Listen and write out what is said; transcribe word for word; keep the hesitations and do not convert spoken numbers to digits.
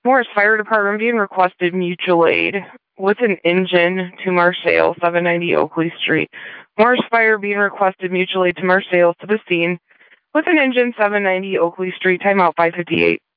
Morris Fire Department being requested mutual aid with an engine to Marseille, seven ninety Oakley Street. Morris Fire being requested mutual aid to Marseille to the scene with an engine, seven ninety Oakley Street. Timeout five fifty-eight.